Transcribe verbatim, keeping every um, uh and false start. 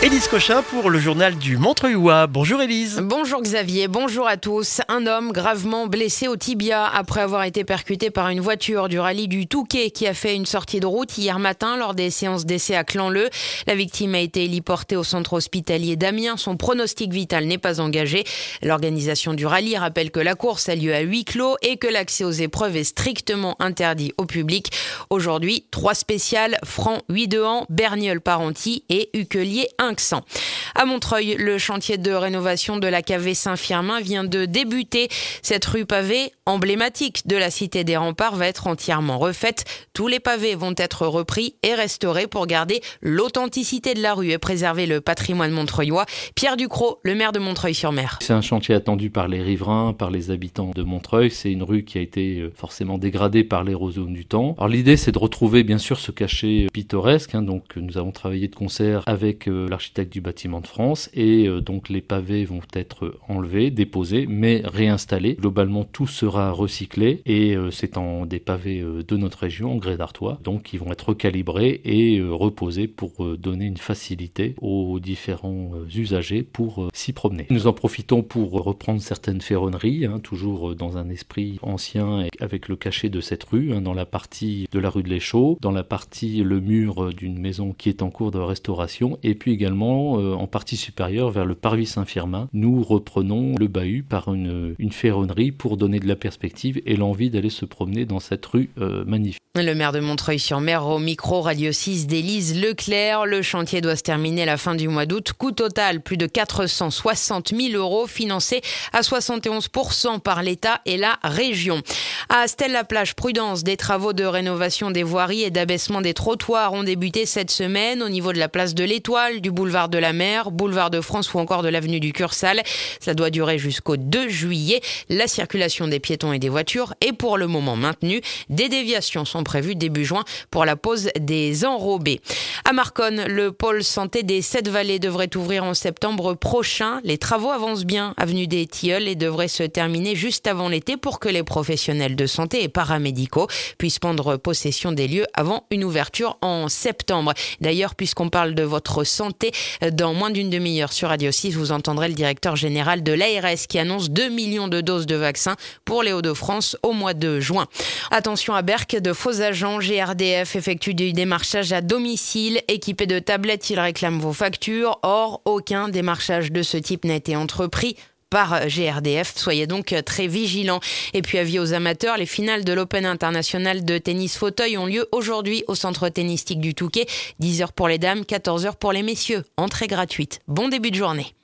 Élise Cochin pour le journal du Montreuilois. Bonjour Élise. Bonjour Xavier, bonjour à tous. Un homme gravement blessé au tibia après avoir été percuté par une voiture du rallye du Touquet qui a fait une sortie de route hier matin lors des séances d'essai à Clan-Leu. La victime a été héliportée au centre hospitalier d'Amiens. Son pronostic vital n'est pas engagé. L'organisation du rallye rappelle que la course a lieu à huis clos et que l'accès aux épreuves est strictement interdit au public. Aujourd'hui, trois spéciales, Franc, Huidehan, Bernieul-Parenti et Uquelier-Inxan. À Montreuil, le chantier de rénovation de la cavée Saint-Firmin vient de débuter. Cette rue pavée, emblématique de la cité des Remparts, va être entièrement refaite. Tous les pavés vont être repris et restaurés pour garder l'authenticité de la rue et préserver le patrimoine montreuillois. Pierre Ducrot, le maire de Montreuil-sur-Mer. C'est un chantier attendu par les riverains, par les habitants de Montreuil. C'est une rue qui a été forcément dégradée par l'érosion du temps. Alors l'idée, c'est de retrouver bien sûr ce cachet pittoresque. Hein, donc nous avons travaillé de concert avec euh, l'architecte du bâtiment de France et euh, donc les pavés vont être enlevés, déposés, mais réinstallés. Globalement, tout sera recyclé et euh, c'est en des pavés euh, de notre région, en grès d'Artois, donc ils vont être recalibrés et euh, reposés pour euh, donner une facilité aux différents euh, usagers pour euh, s'y promener. Nous en profitons pour reprendre certaines ferronneries, hein, toujours euh, dans un esprit ancien avec le cachet de cette rue, hein, dans la partie de la rue de l'Échaud, dans la partie le mur d'une maison qui est en cours de restauration et puis également euh, en partie supérieure vers le parvis Saint-Firmin, nous reprenons le bahut par une, une ferronnerie pour donner de la perspective et l'envie d'aller se promener dans cette rue euh, magnifique. Le maire de Montreuil-sur-Mer au micro Radio six d'Élise Leclerc. Le chantier doit se terminer à la fin du mois d'août. Coût total, plus de quatre cent soixante mille euros, financé à soixante et onze pour cent par l'État et la région. À Stella-Plage, Prudence, des travaux de rénovation des voiries et d'abaissement des trottoirs ont débuté cette semaine au niveau de la place de l'Étoile, du boulevard de la Mer, boulevard de France ou encore de l'avenue du Cursal. Ça doit durer jusqu'au deux juillet. La circulation des piétons et des voitures est pour le moment maintenue. Des déviations sont prévues début juin pour la pose des enrobés. À Marconne, le pôle santé des Sept-Vallées devrait ouvrir en septembre prochain. Les travaux avancent bien, avenue des Tilleuls, et devraient se terminer juste avant l'été pour que les professionnels de santé et paramédicaux puissent prendre possession des lieux avant une ouverture en septembre. D'ailleurs, puisqu'on parle de votre santé, dans moins d'une demi-heure sur Radio six, vous entendrez le directeur général de l'A R S qui annonce deux millions de doses de vaccins pour les Hauts-de-France au mois de juin. Attention à Berck, de faux agents G R D F effectuent du démarchage à domicile. Équipés de tablettes, ils réclament vos factures. Or, aucun démarchage de ce type n'a été entrepris par G R D F. Soyez donc très vigilants. Et puis avis aux amateurs, les finales de l'Open international de tennis fauteuil ont lieu aujourd'hui au centre tennistique du Touquet. dix heures pour les dames, quatorze heures pour les messieurs. Entrée gratuite. Bon début de journée.